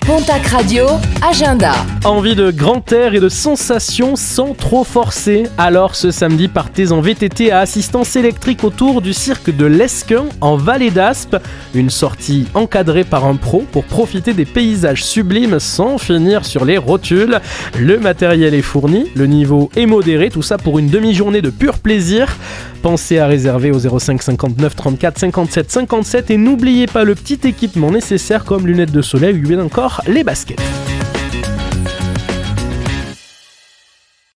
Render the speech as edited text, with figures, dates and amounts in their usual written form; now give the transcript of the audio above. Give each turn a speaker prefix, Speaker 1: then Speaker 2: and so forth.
Speaker 1: Pontac Radio, agenda.
Speaker 2: Envie de grand air et de sensations sans trop forcer. Alors ce samedi, partez en VTT à assistance électrique autour du cirque de l'Esquin en Vallée d'Aspe. Une sortie encadrée par un pro pour profiter des paysages sublimes sans finir sur les rotules. Le matériel est fourni, le niveau est modéré, tout ça pour une demi-journée de pur plaisir. Pensez à réserver au 05 59 34 57 57 et n'oubliez pas le petit équipement nécessaire comme lunettes de soleil ou bien encore les baskets.